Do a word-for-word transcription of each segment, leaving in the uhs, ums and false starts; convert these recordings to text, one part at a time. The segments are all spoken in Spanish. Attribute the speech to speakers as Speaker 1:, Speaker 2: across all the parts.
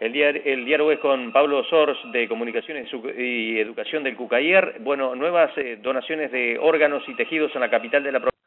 Speaker 1: El, diar el diálogo es con Pablo Sors, de Comunicaciones y Educación del CUCAIER. Bueno, nuevas eh, donaciones de órganos y tejidos en la capital de la provincia.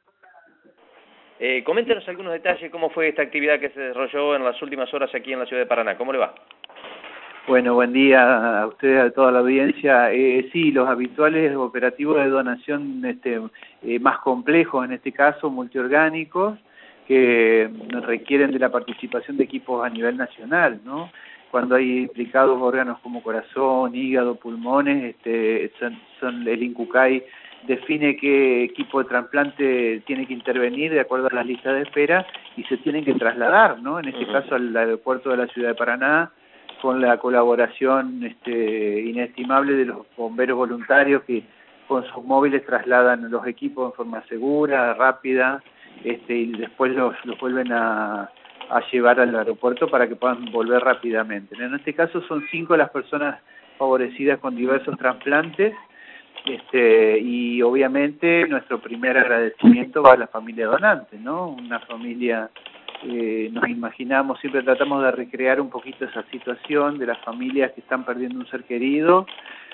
Speaker 1: Eh, coméntenos algunos detalles, cómo fue esta actividad que se desarrolló en las últimas horas aquí en la ciudad de Paraná. ¿Cómo le va?
Speaker 2: Bueno, buen día a ustedes, a toda la audiencia. Eh, sí, los habituales operativos de donación este, eh, más complejos, en este caso multiorgánicos, que requieren de la participación de equipos a nivel nacional, ¿no? Cuando hay implicados órganos como corazón, hígado, pulmones, este, son, son el INCUCAI define qué equipo de trasplante tiene que intervenir de acuerdo a las listas de espera y se tienen que trasladar, ¿no? En este uh-huh. caso al aeropuerto de la ciudad de Paraná, con la colaboración este, inestimable de los bomberos voluntarios que con sus móviles trasladan los equipos en forma segura, rápida, este, y después los, los vuelven a, a llevar al aeropuerto para que puedan volver rápidamente. En este caso son cinco las personas favorecidas con diversos trasplantes, este, y obviamente nuestro primer agradecimiento va a la familia donante, ¿no? Una familia... Eh, nos imaginamos, siempre tratamos de recrear un poquito esa situación de las familias que están perdiendo un ser querido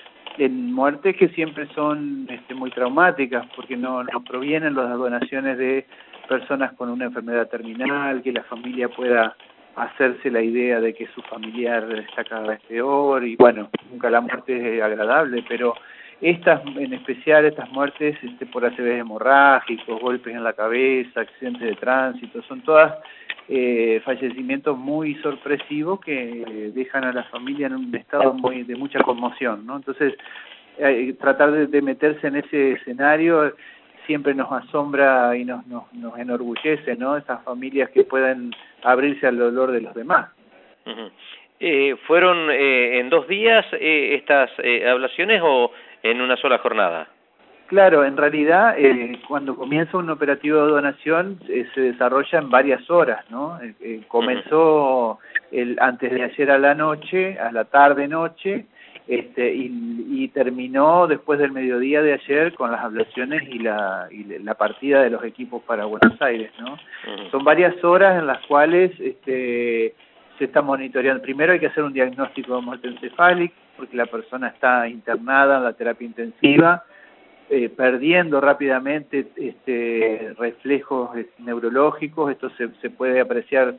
Speaker 2: en muertes que siempre son este, muy traumáticas porque no, no provienen las donaciones de personas con una enfermedad terminal, que la familia pueda hacerse la idea de que su familiar está cada vez peor y bueno, nunca la muerte es agradable, pero estas en especial, estas muertes este, por A C Vs hemorrágicos, golpes en la cabeza, accidentes de tránsito, son todas eh, fallecimientos muy sorpresivos que dejan a la familia en un estado muy de mucha conmoción, ¿no? Entonces, eh, tratar de, de meterse en ese escenario siempre nos asombra y nos, nos, nos enorgullece, ¿no? Esas familias que pueden abrirse al dolor de los demás.
Speaker 1: Uh-huh. eh, ¿Fueron eh, en dos días eh, estas eh, ablaciones o en una sola jornada?
Speaker 2: Claro, en realidad eh, cuando comienza un operativo de donación eh, se desarrolla en varias horas, ¿no? Eh, eh, comenzó el, antes de ayer a la noche, a la tarde-noche, este, y, y terminó después del mediodía de ayer con las ablaciones y la, y la partida de los equipos para Buenos Aires, ¿no? Uh-huh. Son varias horas en las cuales este, se está monitoreando. Primero hay que hacer un diagnóstico de muerte encefálica, porque la persona está internada en la terapia intensiva, eh, perdiendo rápidamente este, reflejos neurológicos. Esto se, se puede apreciar,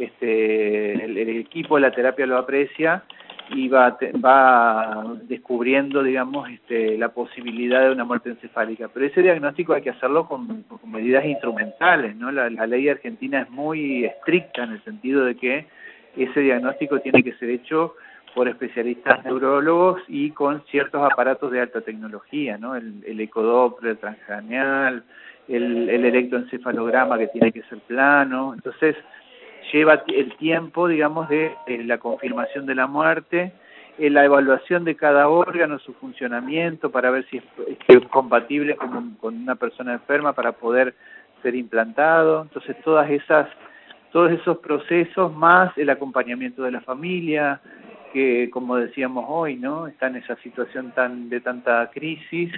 Speaker 2: este, el, el equipo de la terapia lo aprecia y va, va descubriendo, digamos, este, la posibilidad de una muerte encefálica. Pero ese diagnóstico hay que hacerlo con, con medidas instrumentales, ¿no? La, la ley argentina es muy estricta en el sentido de que ese diagnóstico tiene que ser hecho por especialistas neurólogos y con ciertos aparatos de alta tecnología, ¿no? El, el ecodoppler transcraneal, el, el electroencefalograma que tiene que ser plano. Entonces, lleva el tiempo, digamos, de, de la confirmación de la muerte, eh, la evaluación de cada órgano, su funcionamiento, para ver si es, es compatible con, con una persona enferma para poder ser implantado. Entonces, todas esas, todos esos procesos, más el acompañamiento de la familia, que como decíamos hoy, ¿no? Está en esa situación tan de tanta crisis,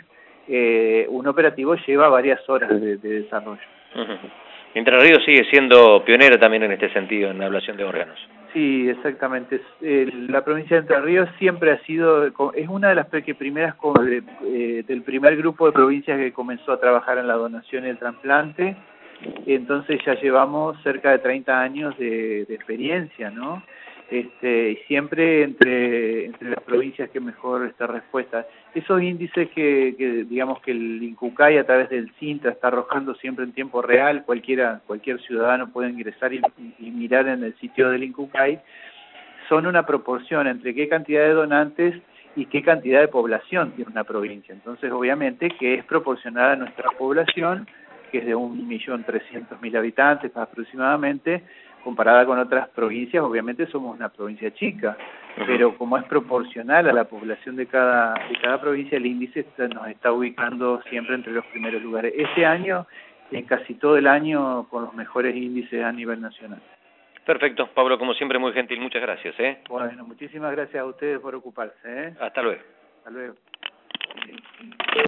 Speaker 2: eh, un operativo lleva varias horas de, de desarrollo.
Speaker 1: Uh-huh. Entre Ríos sigue siendo pionera también en este sentido, en la ablación de órganos.
Speaker 2: Sí, exactamente. Eh, la provincia de Entre Ríos siempre ha sido, es una de las que primeras, eh, del primer grupo de provincias que comenzó a trabajar en la donación y el trasplante. Entonces ya llevamos cerca de treinta años de, de experiencia, ¿no? Este, y siempre entre, entre las provincias que mejor esta respuesta. Esos índices que, que digamos que el INCUCAI a través del CINTRA está arrojando siempre en tiempo real, cualquiera, cualquier ciudadano puede ingresar y, y mirar en el sitio del INCUCAI, son una proporción entre qué cantidad de donantes y qué cantidad de población tiene una provincia. Entonces, obviamente, que es proporcionada a nuestra población, que es de un millón trescientos mil habitantes aproximadamente, comparada con otras provincias. Obviamente somos una provincia chica, pero como es proporcional a la población de cada de cada provincia, el índice nos está ubicando siempre entre los primeros lugares. Este año, en casi todo el año, con los mejores índices a nivel nacional.
Speaker 1: Perfecto, Pablo, como siempre muy gentil, muchas gracias. ¿eh?
Speaker 2: Bueno, muchísimas gracias a ustedes por ocuparse. ¿eh?
Speaker 1: Hasta luego.
Speaker 2: Hasta luego.